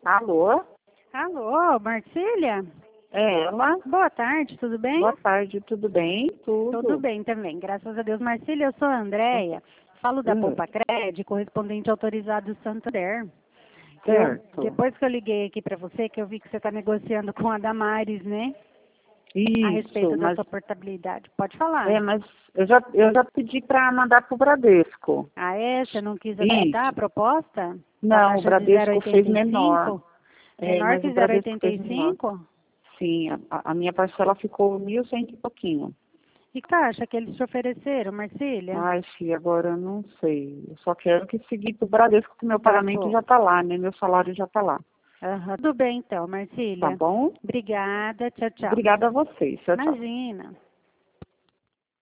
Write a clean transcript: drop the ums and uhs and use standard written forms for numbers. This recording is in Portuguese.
Alô? Alô, Marcília? É ela? Boa tarde, tudo bem? Boa tarde, tudo bem? Tudo bem também, graças a Deus. Marcília, eu sou a Andréia, falo da Poupa Cred, correspondente autorizado do Santander. Certo. Depois que eu liguei aqui para você, que eu vi que você está negociando com a Damares, né? A respeito Isso, da sua portabilidade. Pode falar. mas eu já pedi para mandar pro Bradesco. Ah, é? Você não quis Isso. aceitar a proposta? Com a Não, o taxa de Bradesco fez 0,85? menor. Menor Mas que o Bradesco fez menor. 0,85? Sim, a minha parcela ficou 1.100 e pouquinho. E que taxa que eles te ofereceram, Marcília? Ai, filha, agora eu não sei. Eu só quero que seguir pro Bradesco, que meu Tá pagamento bom. já tá lá, né? Meu salário já tá lá. Aham. Tudo bem então, Tá Marcília. bom? Obrigada, tchau, tchau. Obrigada a vocês. Tchau, tchau. Imagina.